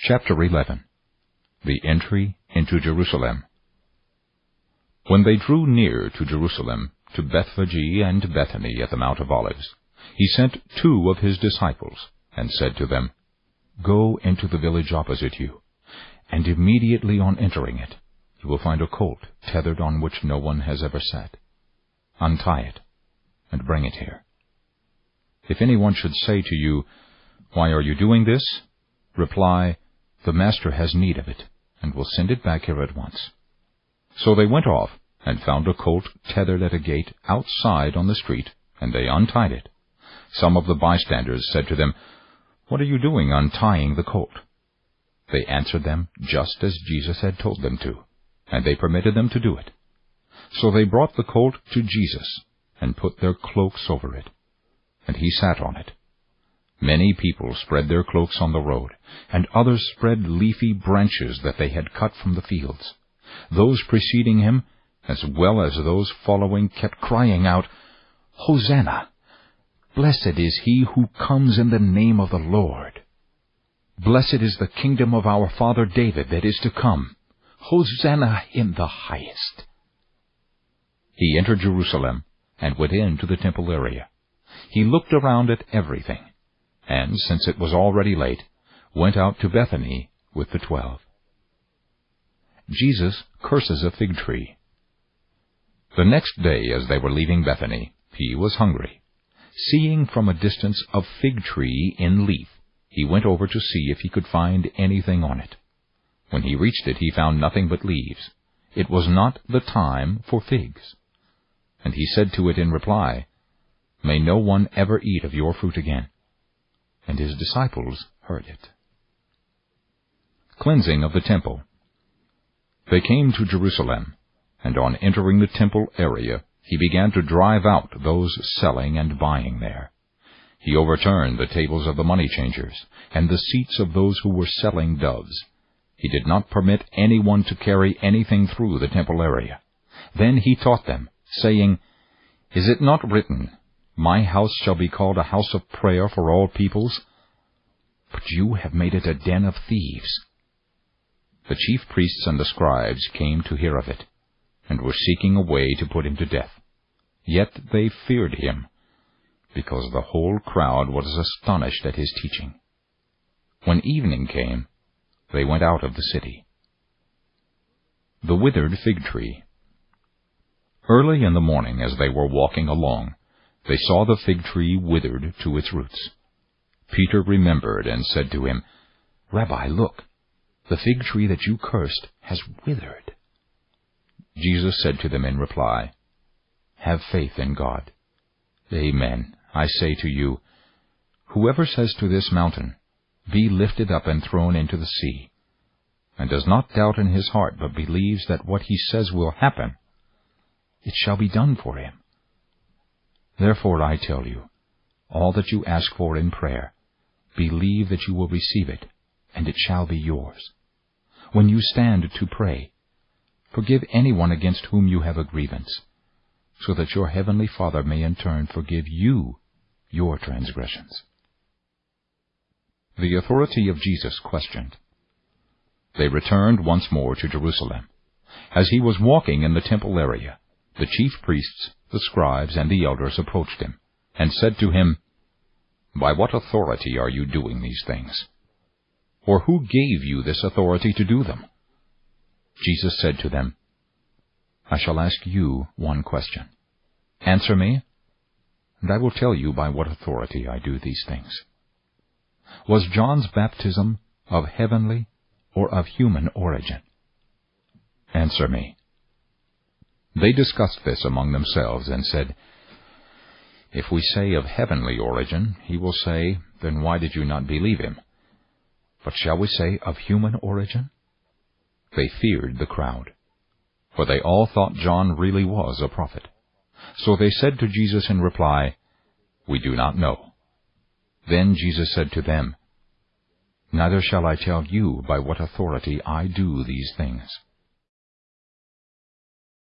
Chapter 11. The Entry into Jerusalem. When they drew near to Jerusalem, to Bethphage and Bethany at the Mount of Olives, he sent 2 of his disciples, and said to them, Go into the village opposite you, and immediately on entering it, you will find a colt tethered on which no one has ever sat. Untie it, and bring it here. If anyone should say to you, Why are you doing this? Reply, The Master has need of it, and will send it back here at once. So they went off, and found a colt tethered at a gate outside on the street, and they untied it. Some of the bystanders said to them, What are you doing untying the colt? They answered them just as Jesus had told them to, and they permitted them to do it. So they brought the colt to Jesus, and put their cloaks over it, and he sat on it. Many people spread their cloaks on the road, and others spread leafy branches that they had cut from the fields. Those preceding him, as well as those following, kept crying out, Hosanna! Blessed is he who comes in the name of the Lord. Blessed is the kingdom of our father David that is to come. Hosanna in the highest. He entered Jerusalem, and went into the temple area. He looked around at everything, and, since it was already late, went out to Bethany with the 12. Jesus curses a fig tree. The next day, as they were leaving Bethany, he was hungry. Seeing from a distance a fig tree in leaf, he went over to see if he could find anything on it. When he reached it, he found nothing but leaves. It was not the time for figs. And he said to it in reply, May no one ever eat of your fruit again. And his disciples heard it. Cleansing of the temple. They came to Jerusalem, and on entering the temple area, he began to drive out those selling and buying there. He overturned the tables of the money changers, and the seats of those who were selling doves. He did not permit anyone to carry anything through the temple area. Then he taught them, saying, Is it not written, My house shall be called a house of prayer for all peoples? But you have made it a den of thieves. The chief priests and the scribes came to hear of it, and were seeking a way to put him to death. Yet they feared him, because the whole crowd was astonished at his teaching. When evening came, they went out of the city. The withered fig tree. Early in the morning, as they were walking along, they saw the fig tree withered to its roots. Peter remembered and said to him, Rabbi, look, the fig tree that you cursed has withered. Jesus said to them in reply, Have faith in God. Amen, I say to you, whoever says to this mountain, Be lifted up and thrown into the sea, and does not doubt in his heart, but believes that what he says will happen, it shall be done for him. Therefore I tell you, all that you ask for in prayer, believe that you will receive it, and it shall be yours. When you stand to pray, forgive anyone against whom you have a grievance, so that your heavenly Father may in turn forgive you your transgressions. The authority of Jesus questioned. They returned once more to Jerusalem. As he was walking in the temple area, the chief priests, the scribes, and the elders approached him, and said to him, By what authority are you doing these things? Or who gave you this authority to do them? Jesus said to them, I shall ask you one question. Answer me, and I will tell you by what authority I do these things. Was John's baptism of heavenly or of human origin? Answer me. They discussed this among themselves and said, If we say of heavenly origin, he will say, Then why did you not believe him? But shall we say of human origin? They feared the crowd, for they all thought John really was a prophet. So they said to Jesus in reply, We do not know. Then Jesus said to them, Neither shall I tell you by what authority I do these things.